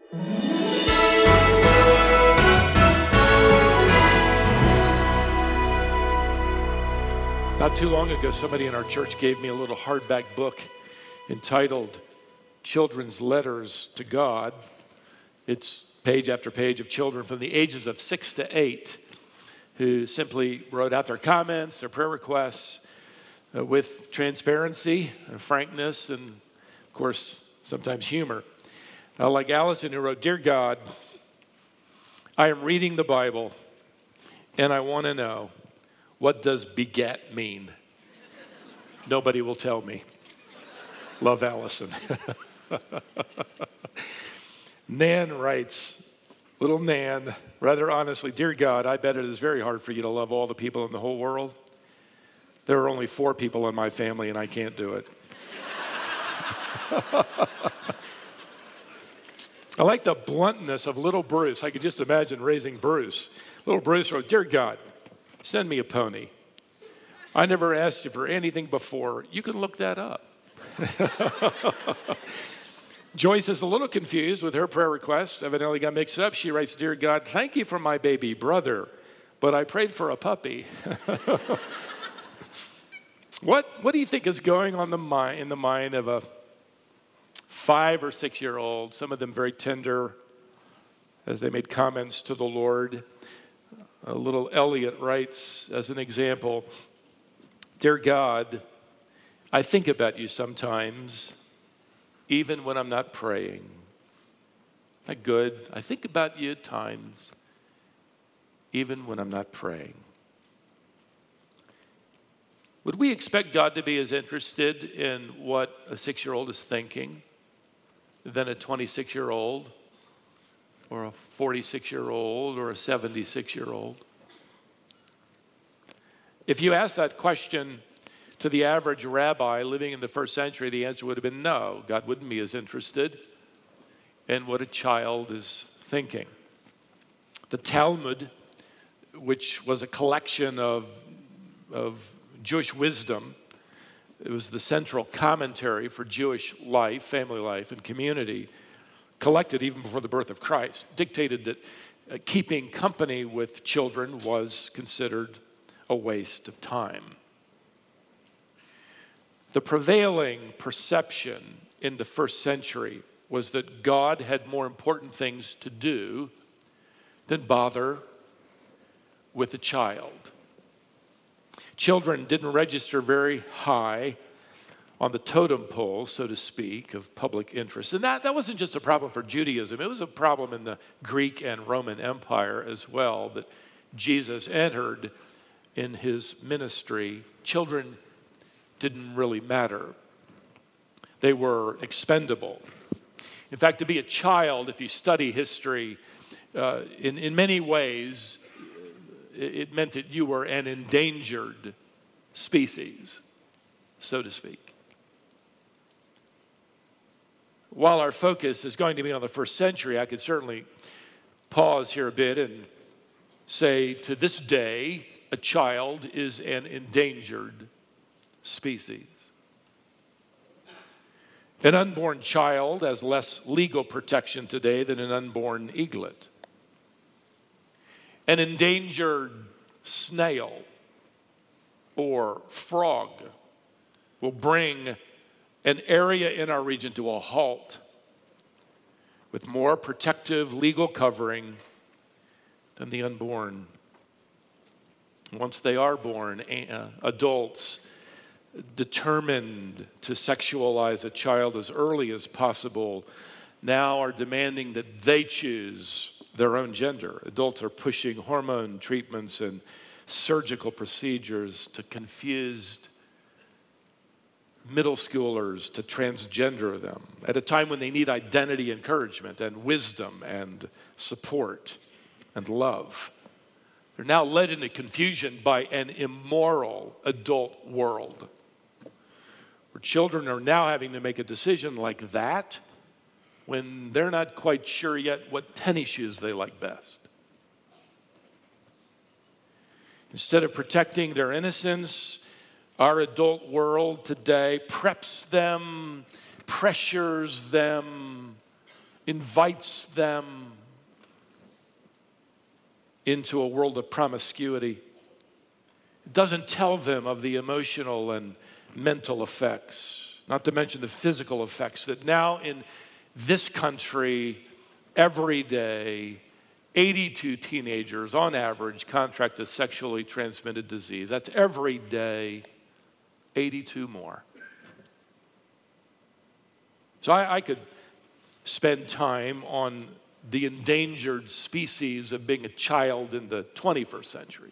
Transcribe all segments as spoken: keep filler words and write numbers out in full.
Not too long ago, somebody in our church gave me a little hardback book entitled Children's Letters to God. It's page after page of children from the ages of six to eight who simply wrote out their comments, their prayer requests uh, with transparency and frankness and, of course, sometimes humor. Uh, like Allison, who wrote, "Dear God, I am reading the Bible and I want to know, what does beget mean? Nobody will tell me." Love, Allison. Nan writes, little Nan, rather honestly, "Dear God, I bet it is very hard for you to love all the people in the whole world. There are only four people in my family and I can't do it." I like the bluntness of little Bruce. I could just imagine raising Bruce. Little Bruce wrote, "Dear God, send me a pony. I never asked you for anything before. You can look that up." Joyce is a little confused with her prayer request. Evidently got mixed up. She writes, "Dear God, thank you for my baby brother, but I prayed for a puppy." What, what do you think is going on the mind, in the mind of a five or six-year-old, some of them very tender, as they made comments to the Lord? A little Elliot writes, as an example, "Dear God, I think about you sometimes, even when I'm not praying." Isn't that good? I think about you at times, even when I'm not praying. Would we expect God to be as interested in what a six-year-old is thinking than a twenty-six-year-old or a forty-six-year-old or a seventy-six-year-old? If you ask that question to the average rabbi living in the first century, the answer would have been no. God wouldn't be as interested in what a child is thinking. The Talmud, which was a collection of, of Jewish wisdom, it was the central commentary for Jewish life, family life, and community, collected even before the birth of Christ, dictated that uh, keeping company with children was considered a waste of time. The prevailing perception in the first century was that God had more important things to do than bother with a child. Children didn't register very high on the totem pole, so to speak, of public interest. And that, that wasn't just a problem for Judaism. It was a problem in the Greek and Roman Empire as well, that Jesus entered in his ministry. Children didn't really matter. They were expendable. In fact, to be a child, if you study history, uh, in, in many ways, it meant that you were an endangered species, so to speak. While our focus is going to be on the first century, I could certainly pause here a bit and say, to this day, a child is an endangered species. An unborn child has less legal protection today than an unborn eaglet. An endangered snail or frog will bring an area in our region to a halt with more protective legal covering than the unborn. Once they are born, adults determined to sexualize a child as early as possible now are demanding that they choose their own gender. Adults are pushing hormone treatments and surgical procedures to confused middle schoolers to transgender them at a time when they need identity encouragement and wisdom and support and love. They're now led into confusion by an immoral adult world where children are now having to make a decision like that when they're not quite sure yet what tennis shoes they like best. Instead of protecting their innocence, our adult world today preps them, pressures them, invites them into a world of promiscuity. It doesn't tell them of the emotional and mental effects, not to mention the physical effects that now in this country, every day, eighty-two teenagers on average contract a sexually transmitted disease. That's every day, eighty-two more. So I, I could spend time on the endangered species of being a child in the twenty-first century.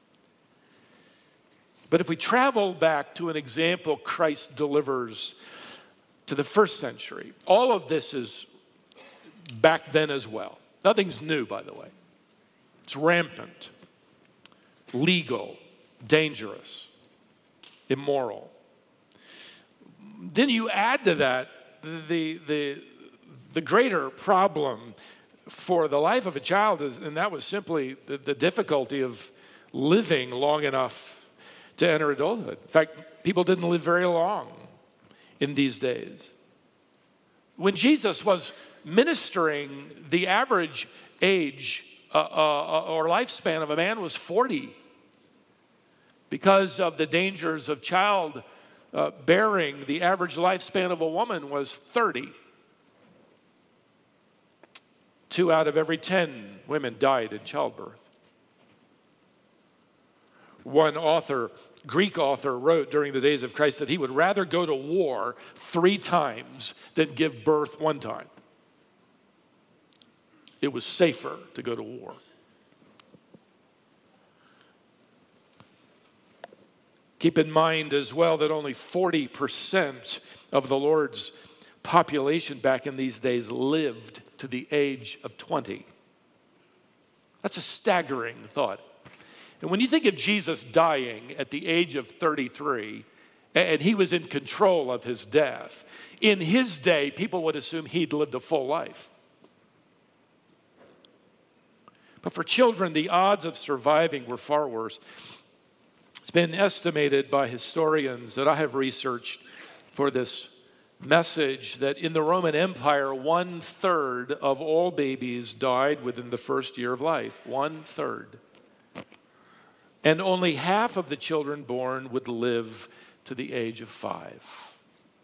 But if we travel back to an example Christ delivers to the first century, all of this is back then as well. Nothing's new, by the way. It's rampant, legal, dangerous, immoral. Then you add to that the, the, the greater problem for the life of a child, is, and that was simply the, the difficulty of living long enough to enter adulthood. In fact, people didn't live very long in these days. When Jesus was ministering, the average age uh, uh, or lifespan of a man was forty. Because of the dangers of child uh, bearing, the average lifespan of a woman was thirty. Two out of every ten women died in childbirth. One author, Greek author, wrote during the days of Christ that he would rather go to war three times than give birth one time. It was safer to go to war. Keep in mind as well that only forty percent of the Lord's population back in these days lived to the age of twenty. That's a staggering thought. And when you think of Jesus dying at the age of thirty-three, and he was in control of his death, in his day, people would assume he'd lived a full life. But for children, the odds of surviving were far worse. It's been estimated by historians that I have researched for this message that in the Roman Empire, one third of all babies died within the first year of life. One third. And only half of the children born would live to the age of five.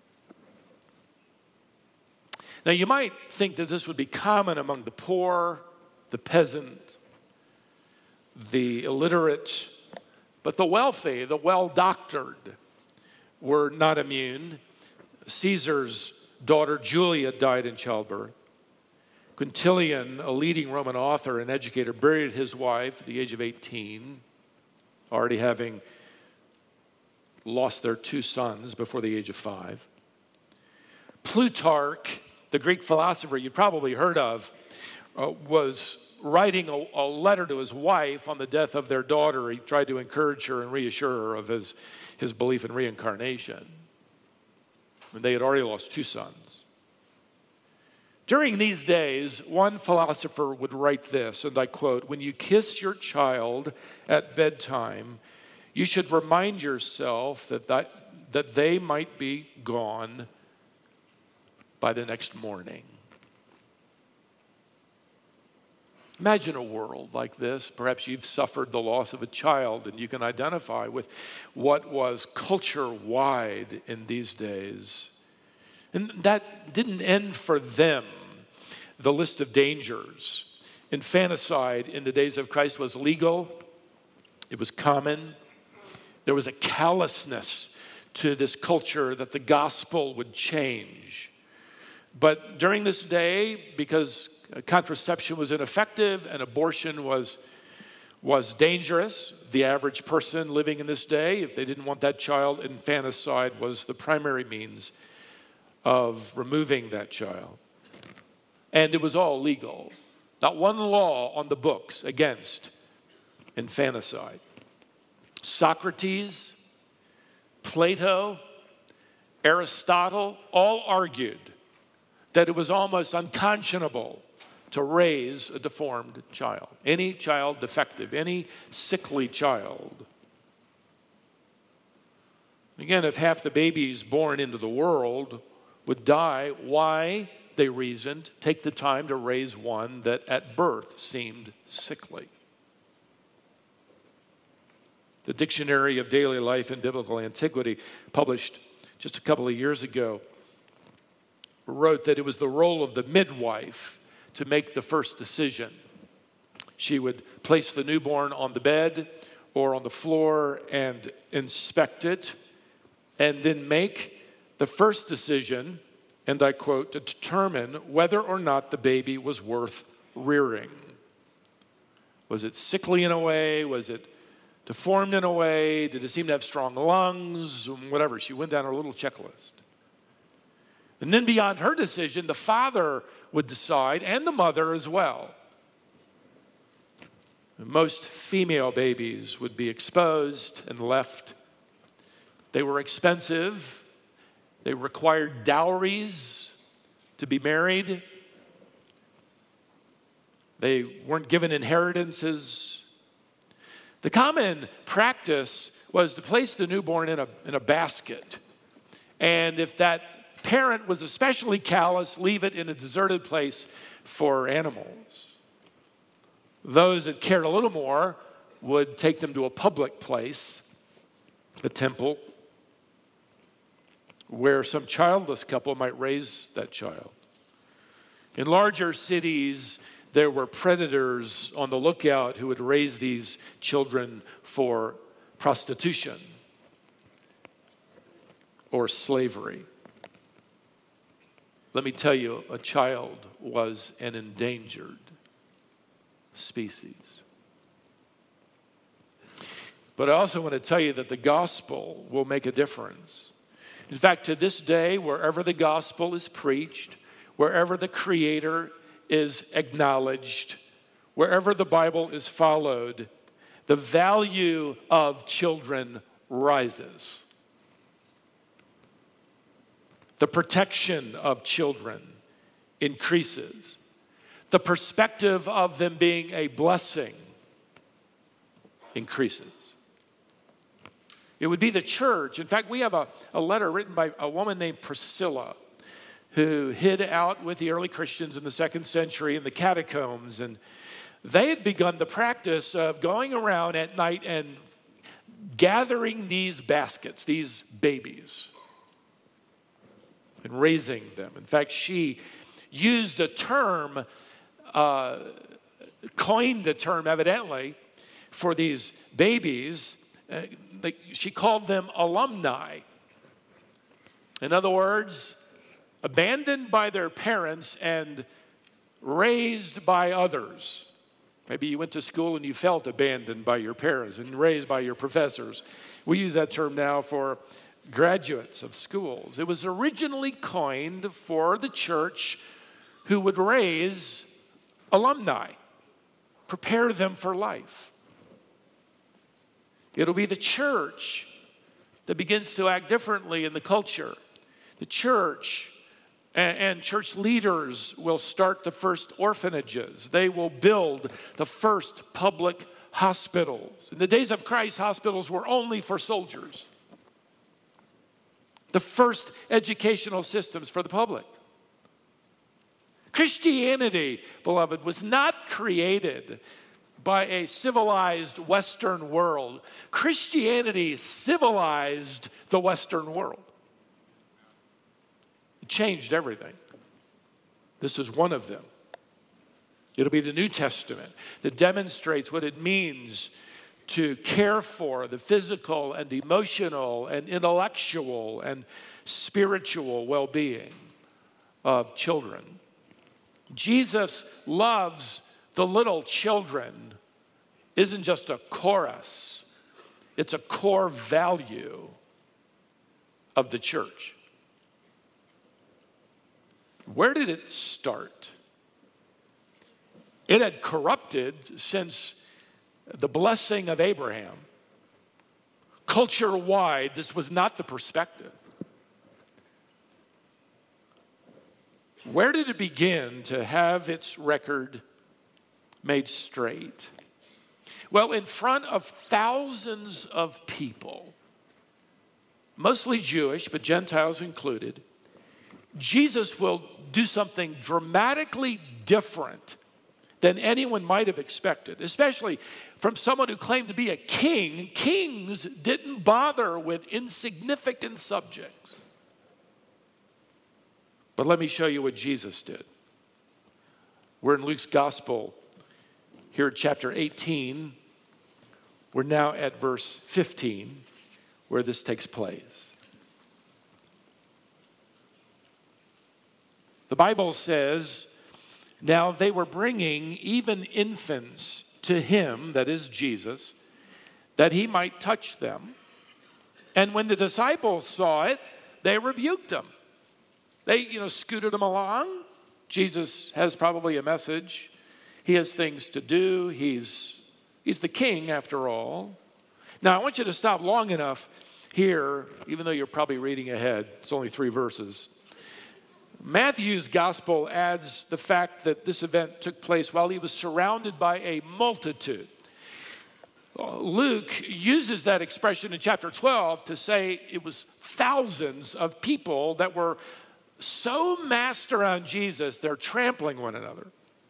Now, you might think that this would be common among the poor, the peasant, the illiterate, but the wealthy, the well-doctored, were not immune. Caesar's daughter Julia died in childbirth. Quintilian, a leading Roman author and educator, buried his wife at the age of eighteen. Already having lost their two sons before the age of five. Plutarch, the Greek philosopher you've probably heard of, uh, was writing a, a letter to his wife on the death of their daughter. He tried to encourage her and reassure her of his, his belief in reincarnation. And they had already lost two sons. During these days, one philosopher would write this, and I quote, "When you kiss your child at bedtime, you should remind yourself that, that, that they might be gone by the next morning." Imagine a world like this. Perhaps you've suffered the loss of a child, and you can identify with what was culture-wide in these days. And that didn't end for them, the list of dangers. Infanticide in the days of Christ was legal. It was common. There was a callousness to this culture that the gospel would change. But during this day, because contraception was ineffective and abortion was, was dangerous, the average person living in this day, if they didn't want that child, infanticide was the primary means of removing that child. And it was all legal. Not one law on the books against infanticide. Socrates, Plato, Aristotle all argued that it was almost unconscionable to raise a deformed child. Any child defective, any sickly child. Again, if half the babies born into the world would die, why they reasoned, take the time to raise one that at birth seemed sickly. The Dictionary of Daily Life and Biblical Antiquity, published just a couple of years ago, wrote that it was the role of the midwife to make the first decision. She would place the newborn on the bed or on the floor and inspect it, and then make the first decision, and I quote, to determine whether or not the baby was worth rearing. Was it sickly in a way? Was it deformed in a way? Did it seem to have strong lungs? Whatever. She went down her little checklist. And then beyond her decision, the father would decide, and the mother as well. Most female babies would be exposed and left. They were expensive. They required dowries to be married. They weren't given inheritances. The common practice was to place the newborn in a, in a basket. And if that parent was especially callous, leave it in a deserted place for animals. Those that cared a little more would take them to a public place, a temple, where some childless couple might raise that child. In larger cities, there were predators on the lookout who would raise these children for prostitution or slavery. Let me tell you, a child was an endangered species. But I also want to tell you that the gospel will make a difference. In fact, to this day, wherever the gospel is preached, wherever the Creator is acknowledged, wherever the Bible is followed, the value of children rises. The protection of children increases. The perspective of them being a blessing increases. It would be the church. In fact, we have a, a letter written by a woman named Priscilla who hid out with the early Christians in the second century in the catacombs. And they had begun the practice of going around at night and gathering these baskets, these babies, and raising them. In fact, she used a term, uh, coined a term evidently, for these babies. Uh, they, she called them alumni. In other words, abandoned by their parents and raised by others. Maybe you went to school and you felt abandoned by your parents and raised by your professors. We use that term now for graduates of schools. It was originally coined for the church who would raise alumni, prepare them for life. It'll be the church that begins to act differently in the culture. The church and, and church leaders will start the first orphanages. They will build the first public hospitals. In the days of Christ, hospitals were only for soldiers. The first educational systems for the public. Christianity, beloved, was not created by a civilized Western world. Christianity civilized the Western world. It changed everything. This is one of them. It'll be the New Testament that demonstrates what it means to care for the physical and emotional and intellectual and spiritual well-being of children. Jesus loves the little children isn't just a chorus. It's a core value of the church. Where did it start? It had corrupted since the blessing of Abraham. Culture-wide, this was not the perspective. Where did it begin to have its record made straight? Well, in front of thousands of people, mostly Jewish, but Gentiles included, Jesus will do something dramatically different than anyone might have expected, especially from someone who claimed to be a king. Kings didn't bother with insignificant subjects. But let me show you what Jesus did. We're in Luke's gospel here at chapter eighteen. We're now at verse fifteen, where this takes place. The Bible says, now they were bringing even infants to him, that is Jesus, that he might touch them. And when the disciples saw it, they rebuked him. They, you know, scooted him along. Jesus has probably a message. He has things to do. He's, he's the king, after all. Now, I want you to stop long enough here, even though you're probably reading ahead. It's only three verses. Matthew's gospel adds the fact that this event took place while he was surrounded by a multitude. Luke uses that expression in chapter twelve to say it was thousands of people that were so massed around Jesus, they're trampling one another.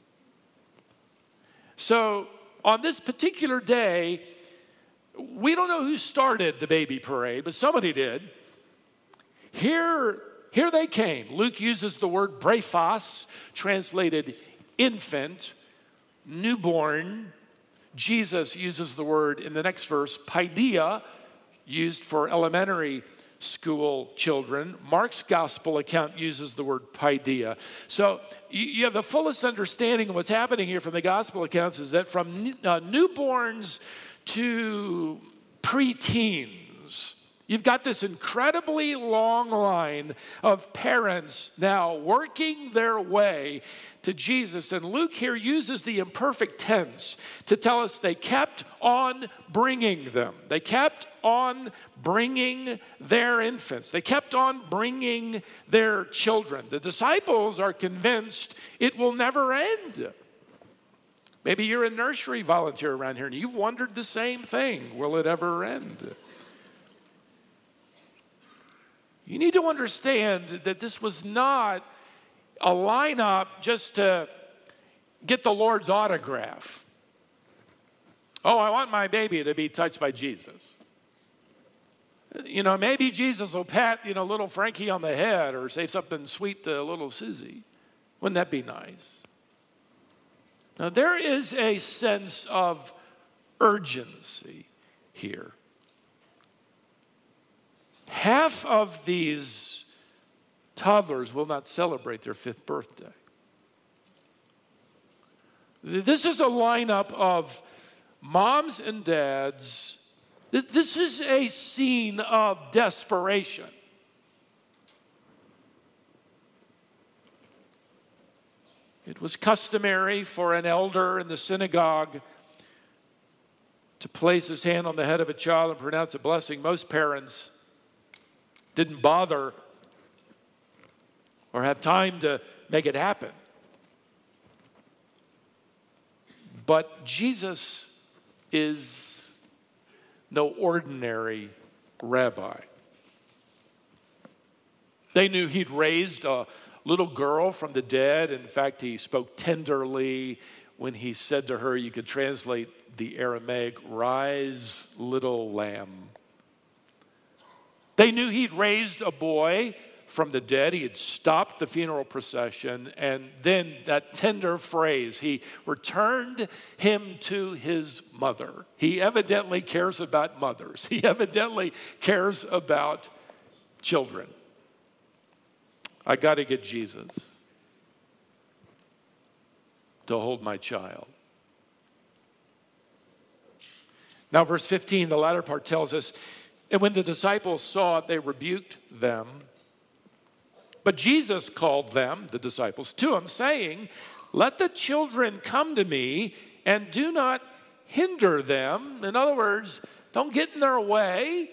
So on this particular day, we don't know who started the baby parade, but somebody did. Here, here they came. Luke uses the word brephos, translated infant, newborn. Jesus uses the word in the next verse, paideia, used for elementary school children. Mark's gospel account uses the word paideia. So you, you have the fullest understanding of what's happening here from the gospel accounts is that from uh, newborns to preteens, you've got this incredibly long line of parents now working their way to Jesus. And Luke here uses the imperfect tense to tell us they kept on bringing them. They kept on bringing their infants. They kept on bringing their children. The disciples are convinced it will never end. Maybe you're a nursery volunteer around here and you've wondered the same thing. Will it ever end? You need to understand that this was not a lineup just to get the Lord's autograph. Oh, I want my baby to be touched by Jesus. You know, maybe Jesus will pat, you know, little Frankie on the head or say something sweet to little Susie. Wouldn't that be nice? Now, there is a sense of urgency here. Half of these toddlers will not celebrate their fifth birthday. This is a lineup of moms and dads. This is a scene of desperation. It was customary for an elder in the synagogue to place his hand on the head of a child and pronounce a blessing. Most parents didn't bother or have time to make it happen. But Jesus is no ordinary rabbi. They knew he'd raised a little girl from the dead. In fact, he spoke tenderly when he said to her, you could translate the Aramaic, rise, little lamb. They knew he'd raised a boy from the dead. He had stopped the funeral procession. And then that tender phrase, he returned him to his mother. He evidently cares about mothers. He evidently cares about children. I got to get Jesus to hold my child. Now, verse fifteen, the latter part tells us, and when the disciples saw it, they rebuked them. But Jesus called them, the disciples, to him, saying, let the children come to me and do not hinder them. In other words, don't get in their way.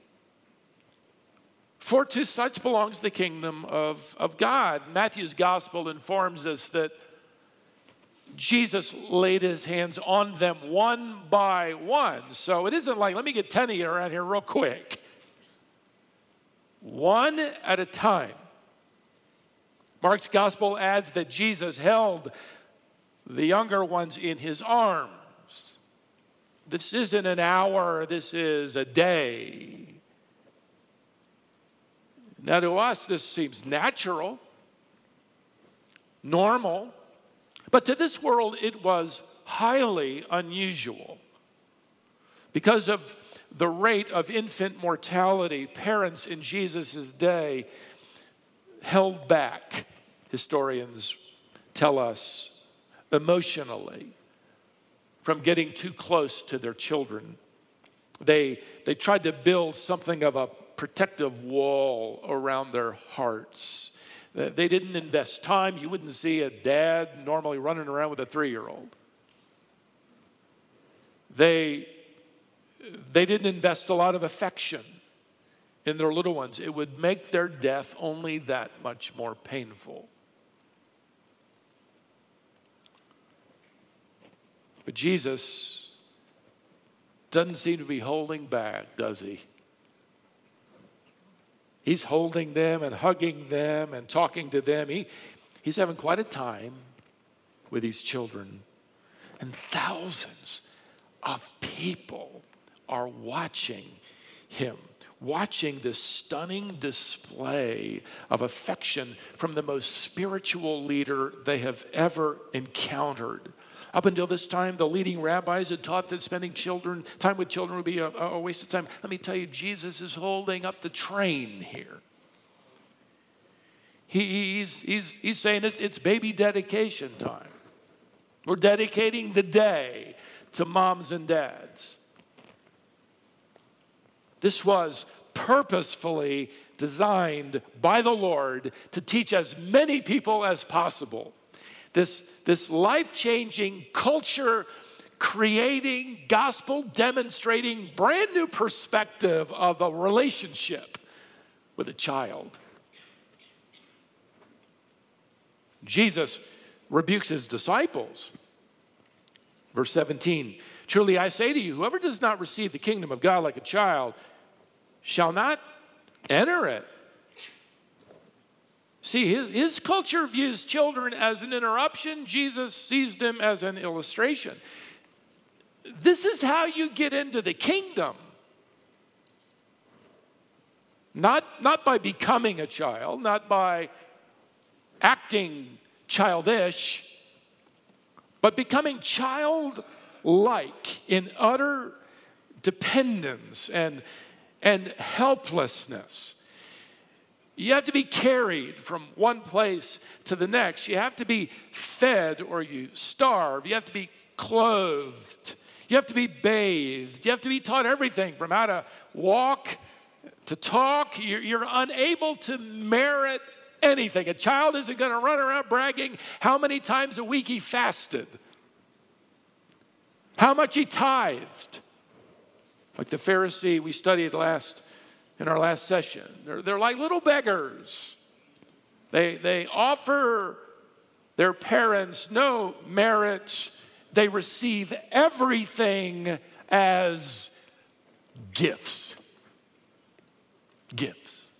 For to such belongs the kingdom of, of God. Matthew's gospel informs us that Jesus laid his hands on them one by one. So it isn't like, let me get ten of you around here real quick. One at a time. Mark's gospel adds that Jesus held the younger ones in his arms. This isn't an hour, this is a day. Now, to us, this seems natural, normal, but to this world, it was highly unusual. Because of the rate of infant mortality, parents in Jesus' day held back, historians tell us, emotionally, from getting too close to their children. They, they tried to build something of a protective wall around their hearts. They didn't invest time. You wouldn't see a dad normally running around with a three-year-old. They, they didn't invest a lot of affection in their little ones. It would make their death only that much more painful. But Jesus doesn't seem to be holding back, does he? He's holding them and hugging them and talking to them. He, he's having quite a time with these children. And thousands of people are watching him, watching this stunning display of affection from the most spiritual leader they have ever encountered. Up until this time, the leading rabbis had taught that spending children, time with children would be a, a waste of time. Let me tell you, Jesus is holding up the train here. He, he's, he's, he's saying it's, it's baby dedication time. We're dedicating the day to moms and dads. This was purposefully designed by the Lord to teach as many people as possible. This, this life-changing, culture-creating, gospel-demonstrating, brand new perspective of a relationship with a child. Jesus rebukes his disciples. Verse seventeen, truly I say to you, whoever does not receive the kingdom of God like a child shall not enter it. See, his, his culture views children as an interruption. Jesus sees them as an illustration. This is how you get into the kingdom. Not, not by becoming a child, not by acting childish, but becoming childlike in utter dependence and, and helplessness. You have to be carried from one place to the next. You have to be fed or you starve. You have to be clothed. You have to be bathed. You have to be taught everything from how to walk to talk. You're, you're unable to merit anything. A child isn't going to run around bragging how many times a week he fasted, how much he tithed. Like the Pharisee we studied last in our last session. They're, they're like little beggars. They, they offer their parents no merit. They receive everything as gifts. Gifts.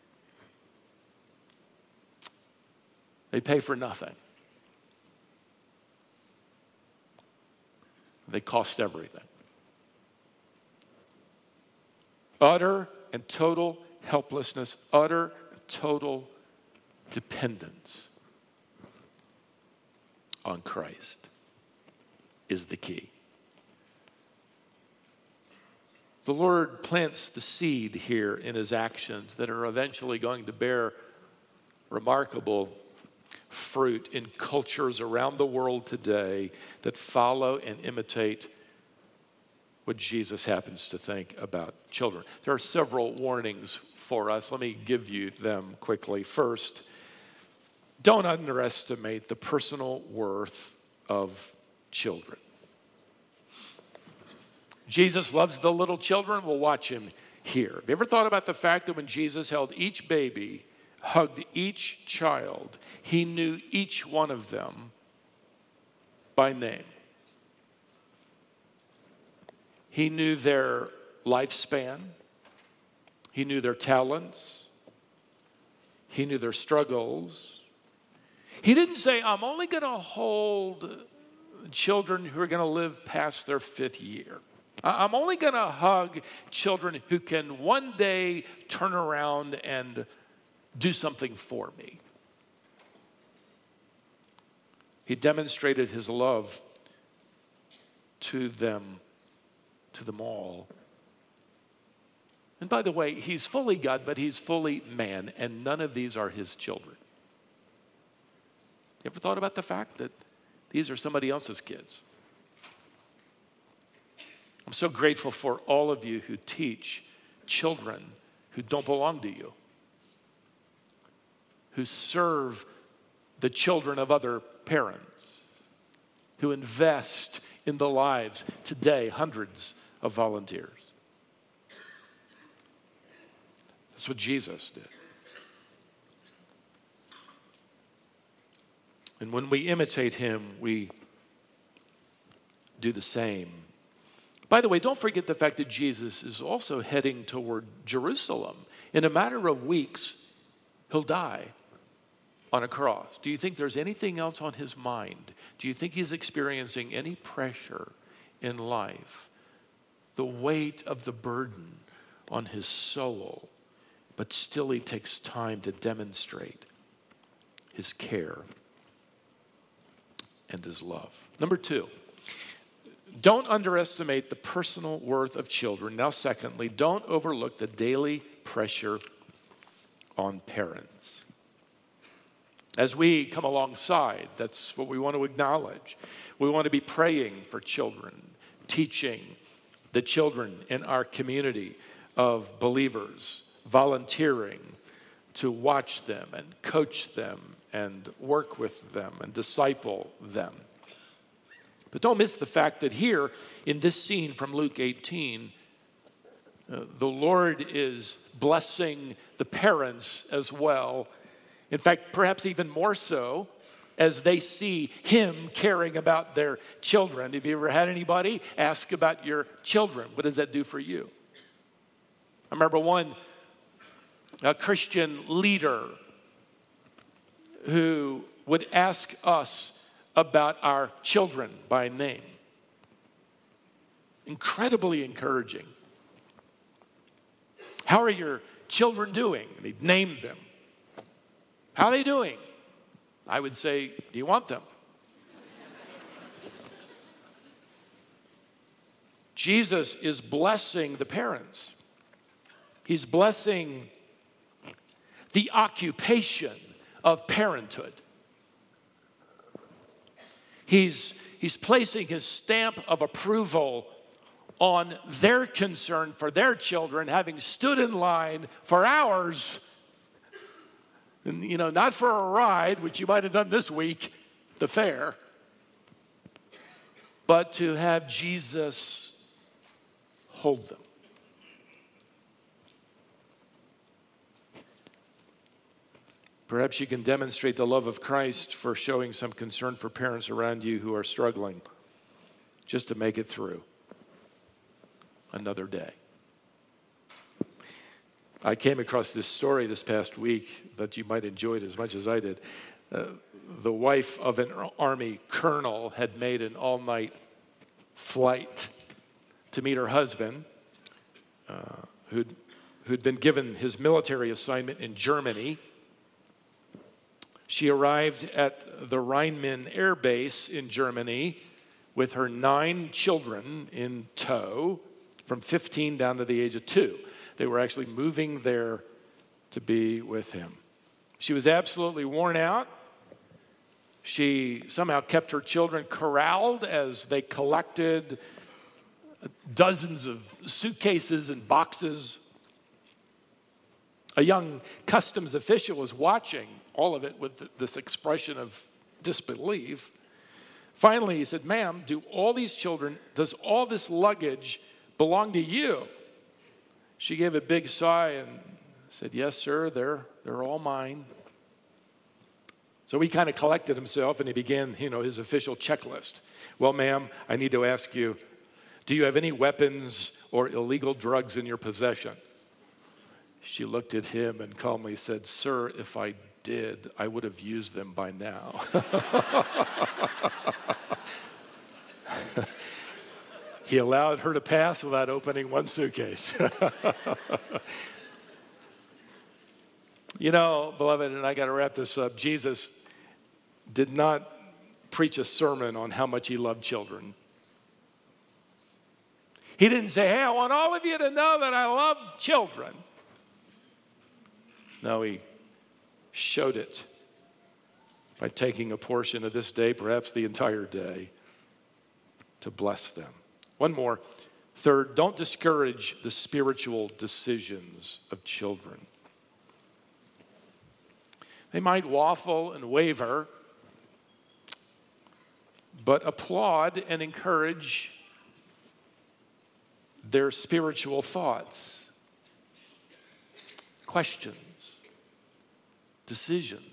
They pay for nothing. They cost everything. Utter and total helplessness, utter and total dependence on Christ is the key. The Lord plants the seed here in his actions that are eventually going to bear remarkable fruit in cultures around the world today that follow and imitate what Jesus happens to think about children. There are several warnings for us. Let me give you them quickly. First, don't underestimate the personal worth of children. Jesus loves the little children. We'll watch him here. Have you ever thought about the fact that when Jesus held each baby, hugged each child, he knew each one of them by name? He knew their lifespan. He knew their talents. He knew their struggles. He didn't say, I'm only going to hold children who are going to live past their fifth year. I'm only going to hug children who can one day turn around and do something for me. He demonstrated his love to them, to them all. And by the way, he's fully God, but he's fully man, and none of these are his children. You ever thought about the fact that these are somebody else's kids? I'm so grateful for all of you who teach children who don't belong to you, who serve the children of other parents, who invest in the lives today, hundreds of volunteers. That's what Jesus did. And when we imitate him, we do the same. By the way, don't forget the fact that Jesus is also heading toward Jerusalem. In a matter of weeks, he'll die on a cross. Do you think there's anything else on his mind? Do you think he's experiencing any pressure in life? The weight of the burden on his soul, but still he takes time to demonstrate his care and his love. Number two, don't underestimate the personal worth of children. Now, secondly, don't overlook the daily pressure on parents. As we come alongside, that's what we want to acknowledge. We want to be praying for children, teaching the children in our community of believers, volunteering to watch them and coach them and work with them and disciple them. But don't miss the fact that here in this scene from Luke eighteen, uh, the Lord is blessing the parents as well. In fact, perhaps even more so as they see him caring about their children. Have you ever had anybody ask about your children? What does that do for you? I remember one a Christian leader who would ask us about our children by name. Incredibly encouraging. How are your children doing? And he'd name them. How are they doing? I would say, do you want them? Jesus is blessing the parents. He's blessing the occupation of parenthood. He's, he's placing his stamp of approval on their concern for their children, having stood in line for hours, and, you know, not for a ride, which you might have done this week, the fair, but to have Jesus hold them. Perhaps you can demonstrate the love of Christ for showing some concern for parents around you who are struggling just to make it through another day. I came across this story this past week that you might enjoy it as much as I did. Uh, the wife of an Army colonel had made an all-night flight to meet her husband, uh, who'd, who'd been given his military assignment in Germany. She arrived at the Rheinland Air Base in Germany with her nine children in tow, from fifteen down to the age of two. They were actually moving there to be with him. She was absolutely worn out. She somehow kept her children corralled as they collected dozens of suitcases and boxes. A young customs official was watching all of it with this expression of disbelief. Finally, he said, "Ma'am, do all these children, does all this luggage belong to you?" She gave a big sigh and said, "Yes, sir, they're, they're all mine." So he kind of collected himself and he began, you know, his official checklist. "Well, ma'am, I need to ask you, do you have any weapons or illegal drugs in your possession?" She looked at him and calmly said, "Sir, if I did, I would have used them by now. He allowed her to pass without opening one suitcase. You know, beloved, and I got to wrap this up, Jesus did not preach a sermon on how much he loved children. He didn't say, hey, I want all of you to know that I love children. No, he showed it by taking a portion of this day, perhaps the entire day, to bless them. One more. Third, don't discourage the spiritual decisions of children. They might waffle and waver, but applaud and encourage their spiritual thoughts, questions, decisions.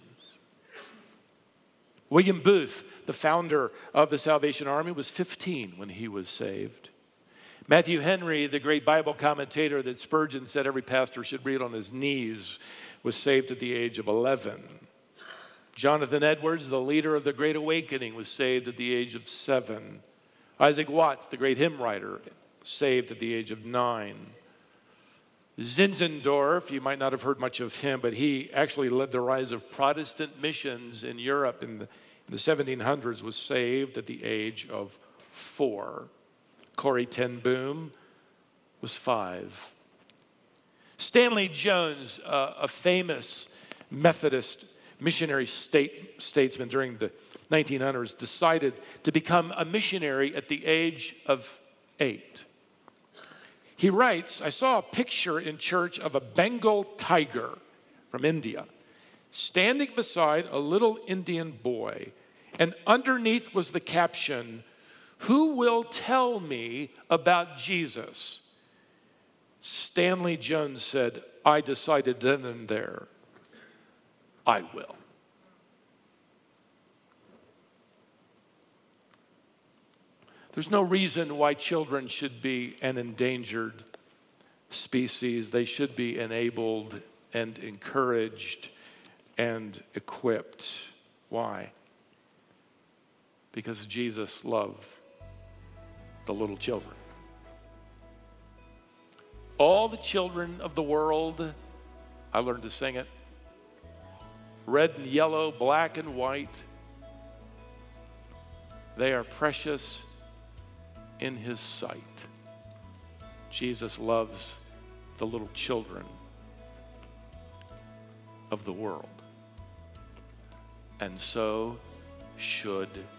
William Booth, the founder of the Salvation Army, was fifteen when he was saved. Matthew Henry, the great Bible commentator that Spurgeon said every pastor should read on his knees, was saved at the age of eleven. Jonathan Edwards, the leader of the Great Awakening, was saved at the age of seven. Isaac Watts, the great hymn writer, saved at the age of nine. Zinzendorf, you might not have heard much of him, but he actually led the rise of Protestant missions in Europe in the, in the seventeen hundreds, was saved at the age of four. Corrie ten Boom was five. Stanley Jones, uh, a famous Methodist missionary state, statesman during the nineteen hundreds, decided to become a missionary at the age of eight. He writes, I saw a picture in church of a Bengal tiger from India standing beside a little Indian boy, and underneath was the caption, "Who will tell me about Jesus?" Stanley Jones said, I decided then and there, I will. There's no reason why children should be an endangered species. They should be enabled and encouraged and equipped. Why? Because Jesus loved the little children. All the children of the world, I learned to sing it, red and yellow, black and white, they are precious in his sight. Jesus loves the little children of the world. And so should